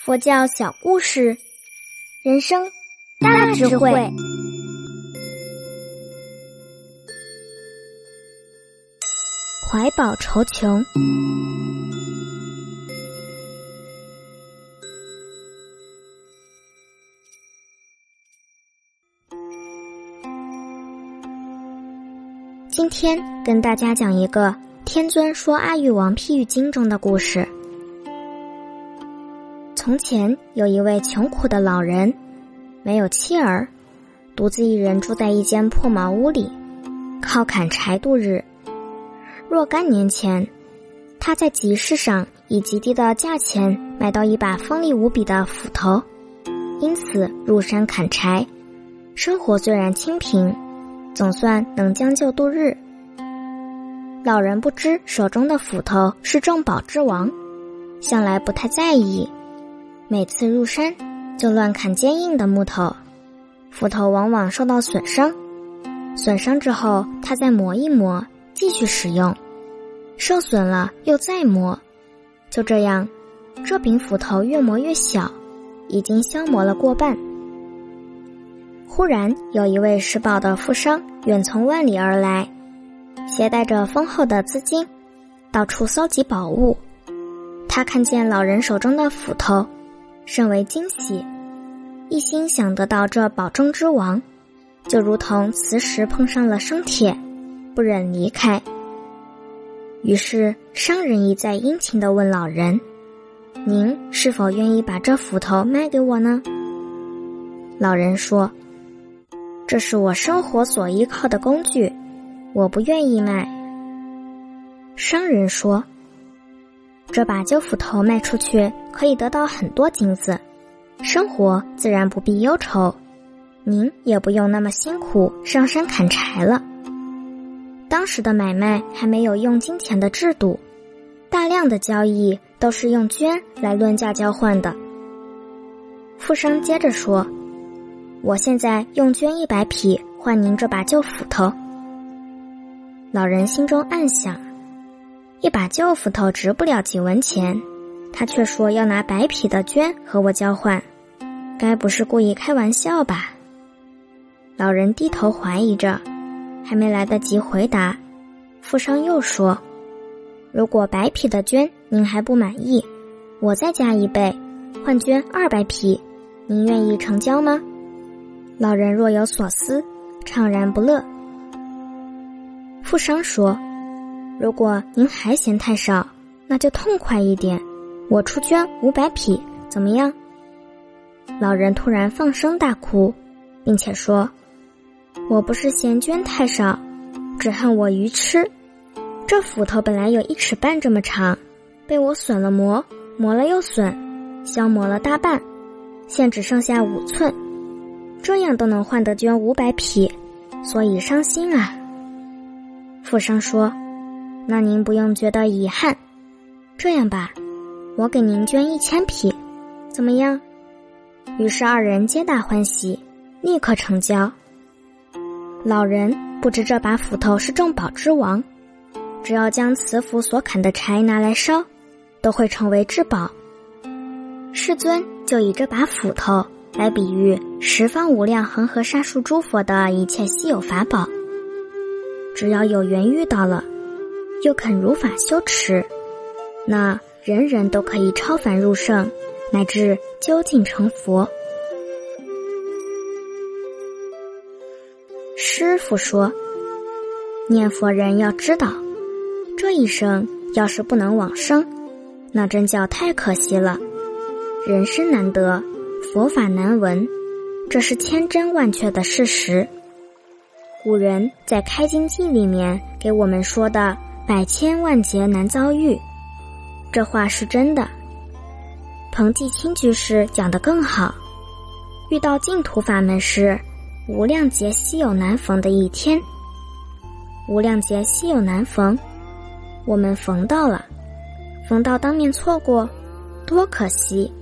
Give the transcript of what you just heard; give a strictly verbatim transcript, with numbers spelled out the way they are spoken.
佛教小故事，人生大智慧。怀宝愁穷。今天跟大家讲一个天尊说阿育王譬喻经中的故事。从前有一位穷苦的老人，没有妻儿，独自一人住在一间破茅屋里，靠砍柴度日。若干年前，他在集市上以极低的价钱买到一把锋利无比的斧头，因此入山砍柴，生活虽然清贫，总算能将就度日。老人不知手中的斧头是重宝之王，向来不太在意，每次入山就乱砍坚硬的木头，斧头往往受到损伤，损伤之后他再磨一磨，继续使用，受损了又再磨，就这样，这柄斧头越磨越小，已经消磨了过半。忽然有一位食饱的富商远从万里而来，携带着丰厚的资金，到处搜集宝物。他看见老人手中的斧头，甚为惊喜，一心想得到这宝中之王，就如同磁石碰上了生铁，不忍离开。于是商人一再殷勤地问老人，您是否愿意把这斧头卖给我呢？老人说，这是我生活所依靠的工具，我不愿意卖。商人说，这把旧斧头卖出去可以得到很多金子，生活自然不必忧愁，您也不用那么辛苦上山砍柴了。当时的买卖还没有用金钱的制度，大量的交易都是用绢来论价交换的。富商接着说，我现在用绢一百匹换您这把旧斧头。老人心中暗想，一把旧斧头值不了几文钱，他却说要拿百匹的绢和我交换，该不是故意开玩笑吧？老人低头怀疑着，还没来得及回答，富商又说，如果百匹的绢您还不满意，我再加一倍，换绢二百匹，您愿意成交吗？老人若有所思，怅然不乐。富商说，如果您还嫌太少，那就痛快一点，我出绢五百匹，怎么样？老人突然放声大哭，并且说，我不是嫌绢太少，只恨我愚痴。这斧头本来有一尺半这么长，被我损了磨，磨了又损，消磨了大半，现只剩下五寸，这样都能换得绢五百匹，所以伤心啊。富商说，那您不用觉得遗憾，这样吧，我给您绢一千匹，怎么样？于是二人皆大欢喜，立刻成交。老人不知这把斧头是重宝之王，只要将此斧所砍的柴拿来烧，都会成为至宝。世尊就以这把斧头来比喻十方无量恒河沙数诸佛的一切稀有法宝，只要有缘遇到了，又肯如法修持，那人人都可以超凡入圣，乃至究竟成佛。师父说，念佛人要知道，这一生要是不能往生，那真叫太可惜了。人生难得，佛法难闻，这是千真万确的事实。古人在《开经记》里面给我们说的百千万劫难遭遇，这话是真的。彭继清居士讲得更好，遇到净土法门时，无量劫稀有难逢的一天。无量劫稀有难逢，我们逢到了，逢到当面错过，多可惜。